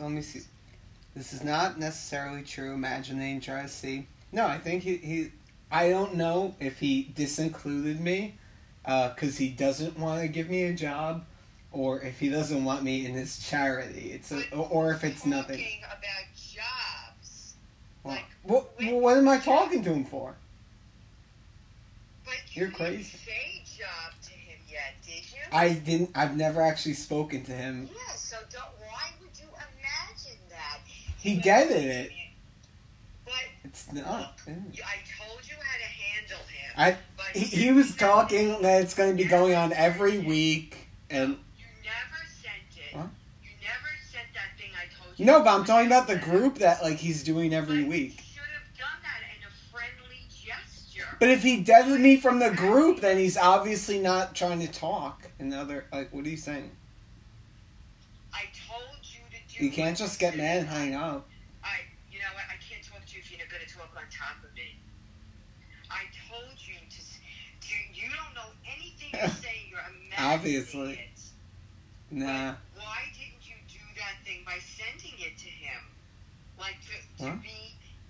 let me see. This is not necessarily true. Imagining, try to see. No, I think he I don't know if he disincluded me because he doesn't want to give me a job, or if he doesn't want me in his charity. Or if it's nothing. Talking about jobs. Well, what am I talking to him for? But You're you crazy. didn't say job to him yet, did you? I didn't. I've never actually spoken to him. Yeah, so why would you imagine that? He getted it. But It's not. I told you how to handle him. He was talking that it's going to be going on every week, and you never sent it. What? You never sent that thing I told you. no, but I'm talking about the group that like he's doing every week. You should have done that in a friendly gesture. But if he deaded me from the group, then he's obviously not trying to talk. What are you saying? I told you to do. You can't just get mad and hang up. You know what? I can't talk to you if you're going to talk on top of me. I told you to. You don't know anything you're saying. You're imagining Obviously. it. Nah. But why didn't you do that thing by sending it to him? Like to What? be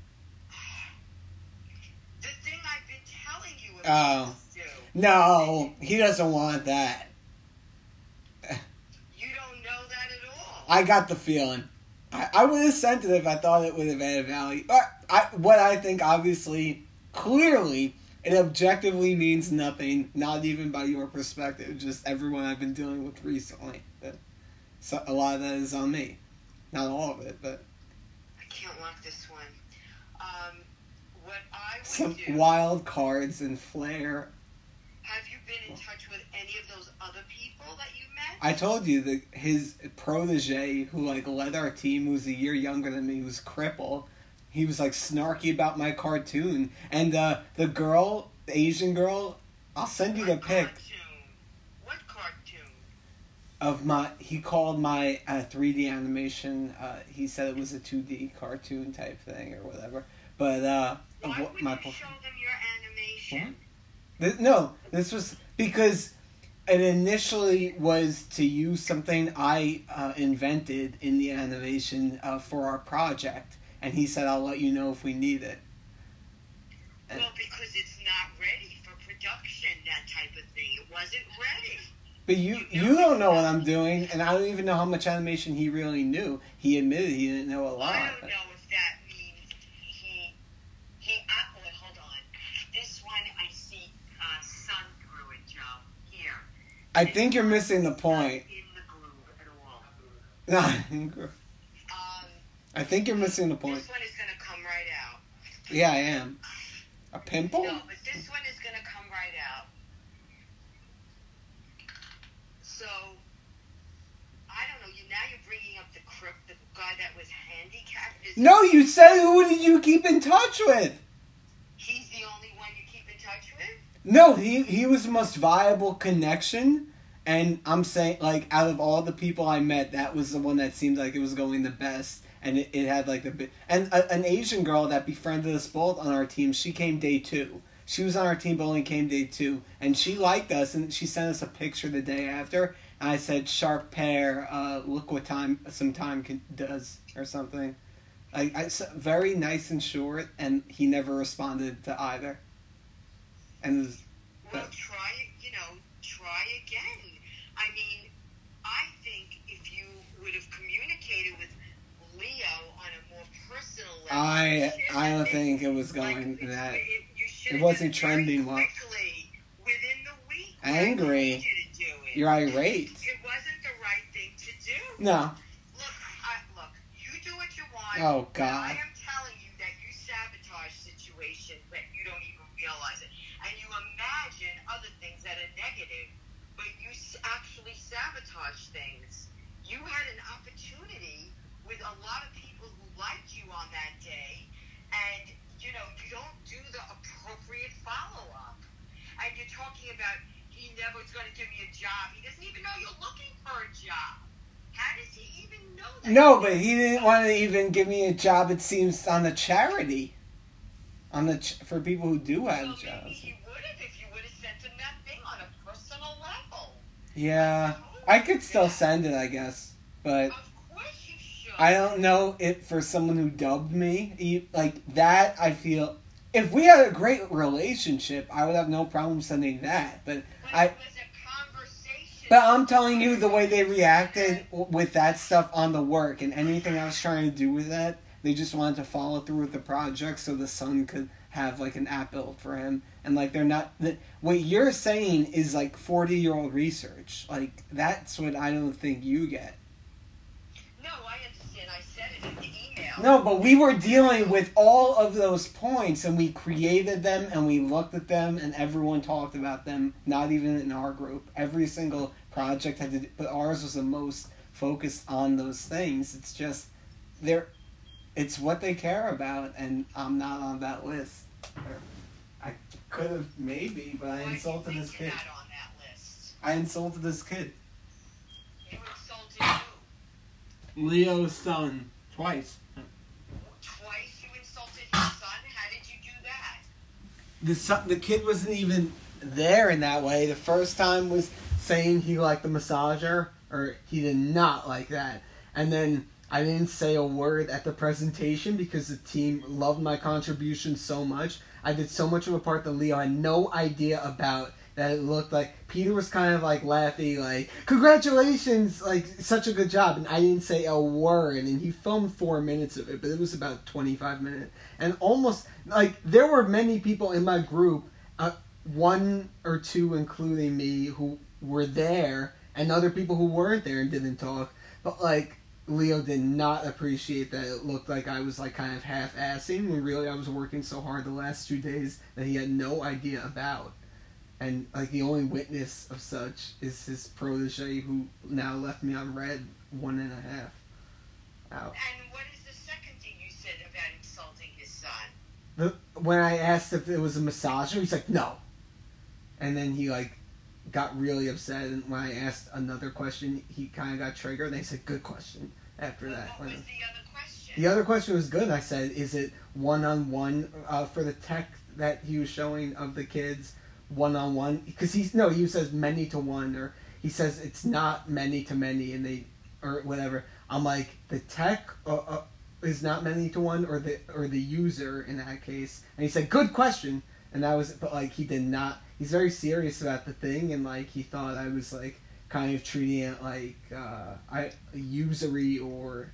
the thing I've been telling you about. Oh. No, he doesn't want that. You don't know that at all. I got the feeling. I would have sent it if I thought it would have added value. What I think, obviously, clearly, it objectively means nothing, not even by your perspective, just everyone I've been dealing with recently. So a lot of that is on me. Not all of it, but... I can't lock this one. What I would Some do... wild cards and flair. Have you been in touch with any of those other people that you met? I told you that his protege, who led our team, who's a year younger than me, who's crippled, he was snarky about my cartoon. And the girl, the Asian girl, I'll send you the pic. What cartoon? He called my 3D animation. He said it was a 2D cartoon type thing or whatever. But why would you show them your animation? No, this was because it initially was to use something I invented in the animation for our project, and he said, "I'll let you know if we need it." Well, because it's not ready for production, that type of thing. It wasn't ready. But you don't know what I'm doing, and I don't even know how much animation he really knew. He admitted he didn't know a lot. I don't know if that means well, hold on. This one I see sun through it, Joe. Here. I think you're missing the point. In the groove at all. I think you're missing the point. This one is going to come right out. Yeah, I am. A pimple? No, but this one is going to come right out. So, I don't know. Now you're bringing up the guy that was handicapped. No, you said who did you keep in touch with? He's the only one you keep in touch with? No, he was the most viable connection, and I'm saying, out of all the people I met, that was the one that seemed like it was going the best, and it had, an Asian girl that befriended us both on our team, she came day 2. She was on our team, but only came day 2, and she liked us, and she sent us a picture the day after, and I said, "Sharp pair, look what some time does," or something. Very nice and short, and he never responded to either. And Try again. I mean, I think if you would have communicated with Leo on a more personal level... I don't think it was going that. It wasn't trending well. Within the week. Angry. You're irate. It wasn't the right thing to do. No. Look, you do what you want. Oh, God. I am telling you that you sabotage situations that you don't even realize it. And you imagine other things that are negative, but you actually sabotage things. You had an opportunity with a lot of people who liked you on that day, and, you don't do the appropriate follow-up. And you're talking about he never is going to give me a job. He doesn't even know you're looking for a job. How does he even know that? No, but he didn't want to even give me a job, it seems, on the charity. For people who do have jobs. Maybe he would have if you would have sent him that thing on a personal level. Yeah. I could still send it, I guess. But Of course you should. I don't know it for someone who dubbed me. Like, that, I feel... If we had a great relationship, I would have no problem sending that. But it was a conversation. But I'm telling you, the way they reacted with that stuff on the work and anything I was trying to do with that, they just wanted to follow through with the project so the son could have, like, an app built for him. And, like, they're not... What you're saying is, like, 40-year-old research. Like, that's what I don't think you get. No, I understand. I said it in the email. No, but we were dealing with all of those points, and we created them, and we looked at them, and everyone talked about them, not even in our group. Every single project had to... But ours was the most focused on those things. It's just... It's what they care about, and I'm not on that list. I could have, maybe, but I insulted this kid. Not on that list. I insulted this kid. You insulted who? Leo's son. Twice. Twice you insulted his son? How did you do that? The kid wasn't even there in that way. The first time was saying he liked the massager, or he did not like that. And then I didn't say a word at the presentation because the team loved my contribution so much. I did so much of a part that Leo had no idea about, that it looked like Peter was kind of like laughing, like, congratulations, like, such a good job. And I didn't say a word, and he filmed 4 minutes of it, but it was about 25 minutes. And almost, like, there were many people in my group, one or two including me, who were there, and other people who weren't there and didn't talk. But, like, Leo did not appreciate that it looked like I was, like, kind of half-assing, when really I was working so hard the last 2 days that he had no idea about. And, like, the only witness of such is his protege, who now left me on red 1.5 out. And what is the second thing you said about insulting his son? When I asked if it was a massager, he's like, no. And then he, like, got really upset, and when I asked another question, he kind of got triggered, and they said, good question, after that. What was the other question? The other question was good. I said, is it one-on-one for the tech that he was showing of the kids, one-on-one? Because he says many to one, or he says it's not many to many, and they, or whatever. I'm like, the tech is not many to one, or the user in that case. And he said, good question. And that was, but, like, he did not, he's very serious about the thing, and, like, he thought I was, like, kind of treating it like usury or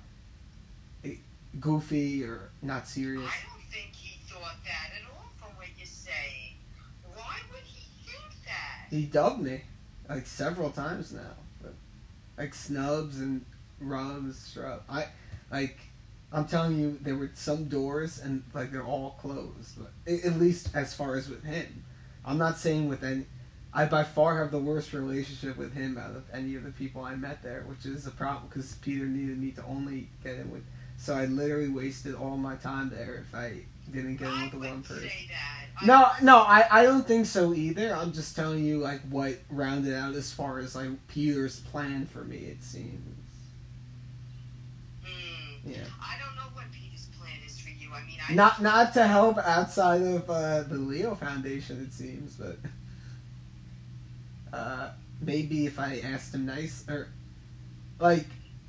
goofy or not serious. I don't think he thought that at all from what you're saying. Why would he think that? He dubbed me, like, several times now. But, like, snubs and rubs, I'm telling you, there were some doors, and, like, they're all closed. But at least as far as with him. I'm not saying with any... I by far have the worst relationship with him out of any of the people I met there, which is a problem, because Peter needed me to only get in with... So I literally wasted all my time there if I didn't get in with the one person. Say that. No, I don't think so either. I'm just telling you, like, what rounded out as far as, like, Peter's plan for me, it seems. Yeah. I don't know what Peter's plan is for you. I mean, not to help outside of the Leo Foundation, it seems, but maybe if I asked him nice, or, like,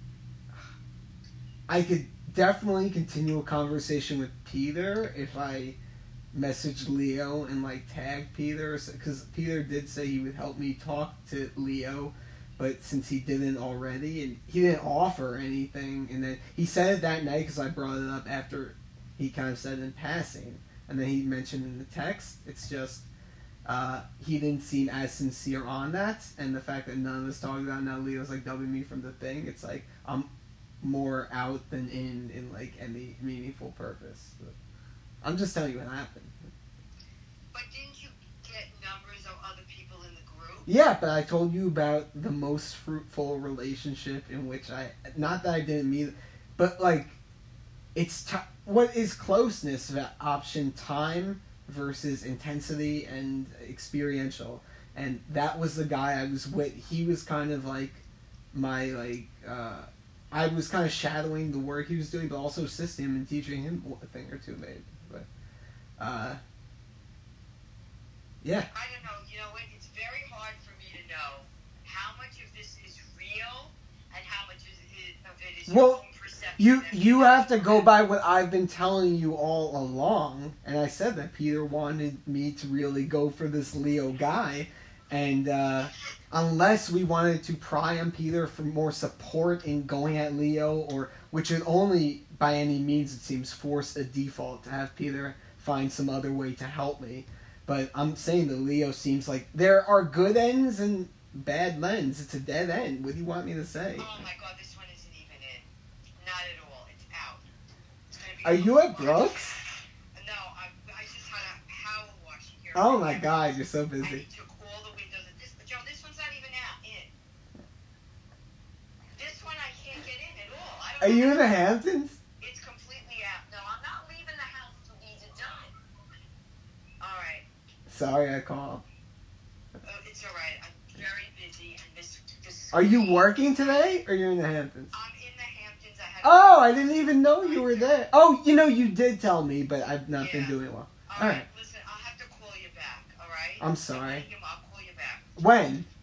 I could definitely continue a conversation with Peter if I messaged Leo and, like, tagged Peter, because Peter did say he would help me talk to Leo. But since he didn't already, and he didn't offer anything, and then he said it that night because I brought it up after he kind of said it in passing, and then he mentioned in the text, it's just, he didn't seem as sincere on that, and the fact that none of us talked about it, now Leo's, like, dubbing me from the thing, it's like, I'm more out than in like, any meaningful purpose. But I'm just telling you what happened. But didn't you get numbers of other people in the group? Yeah, but I told you about the most fruitful relationship in which not that I didn't mean, but, like, it's what is closeness about option time versus intensity and experiential, and that was the guy I was with. He was kind of like my, like, I was kind of shadowing the work he was doing, but also assisting him and teaching him a thing or two, maybe. But yeah. I don't know. You know what? It's very hard for me to know how much of this is real and how much of it is your own perception. You have to go by what I've been telling you all along, and I said that Peter wanted me to really go for this Leo guy, and unless we wanted to pry on Peter for more support in going at Leo, or which would only by any means it seems force a default to have Peter find some other way to help me. But I'm saying that Leo seems like there are good ends and bad ends. It's a dead end. What do you want me to say? Oh my god, this one isn't even in. Not at all. It's out. It's gonna be Are you at Brooks? No, I just had a power wash here. Oh my god, you're so And busy. he took all the windows of this. But Joe, this one's not even out in. This one I can't get in at all. I don't Are know you how in the Hamptons? It's completely out. No, I'm not leaving the house till these are done. Alright. Sorry, I called. It's alright. I'm very busy and this Are you working today, or you're in the Hamptons? I'm in the Hamptons. I had Oh, I didn't even know you were there. Oh, you did tell me, but I've not been Yeah. doing well. Alright, Alright. listen, I'll have to call you back, alright? I'm sorry. I'll call you back. When?